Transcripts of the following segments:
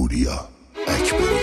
پوریا اکبری.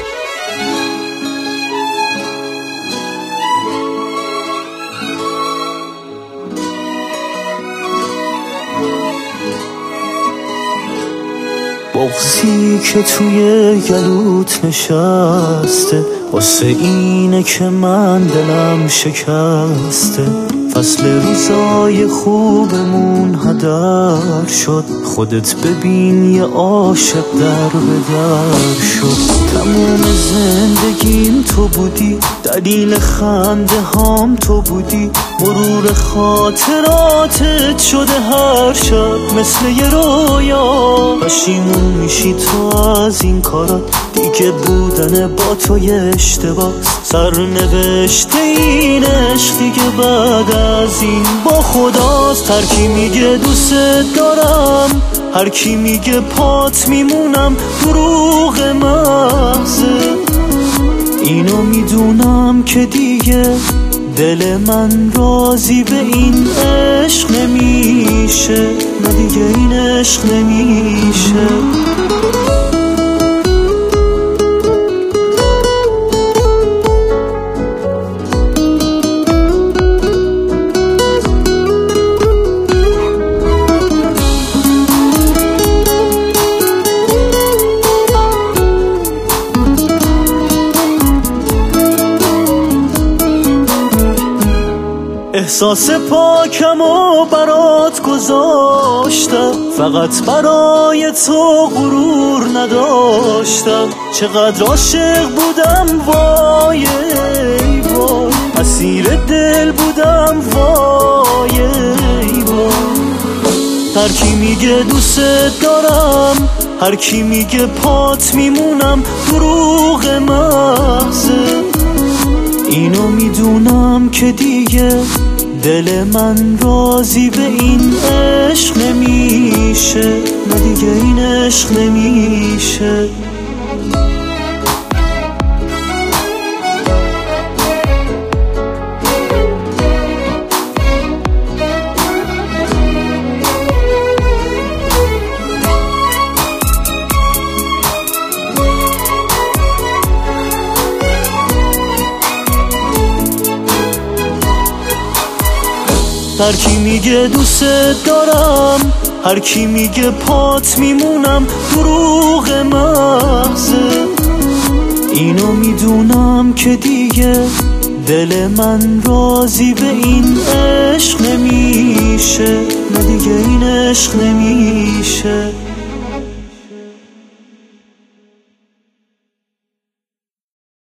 بغضی که توی گلوت نشسته واسه اینه که من دلم شکسته. فصل روزای خوبمون هدر شد، خودت ببین یه عاشق در به در شد. تموم زندگیم تو بودی، دلیل خنده هام تو بودی، مرور خاطراتت شده هر شب مثل یه رویا. پشیمون میشی تو از این کارات، دیگه بودن با تو یه اشتباه. سرنوشته این عشق دیگه بعد از این با خداست. هر کی میگه دوست دارم، هر کی میگه پات میمونم، دروغ محضه. اینو میدونم که دیگه دل من راضی به این عشق نمیشه، نه دیگه این عشق نمیشه. احساس پاکم و برات گذاشتم، فقط برای تو غرور نداشتم. چقدر عاشق بودم وای وای، اسیر دل بودم وای وای. هر کی میگه دوست دارم، هر کی میگه پات میمونم، دروغ محضه. اینو میدونم که دیگه دل من راضی به این عشق نمیشه، نه دیگه این عشق نمیشه. هر کی میگه دوست دارم، هر کی میگه پات میمونم، دروغ محضه. اینو میدونم که دیگه دل من راضی به این عشق نمیشه، نه دیگه این عشق نمیشه.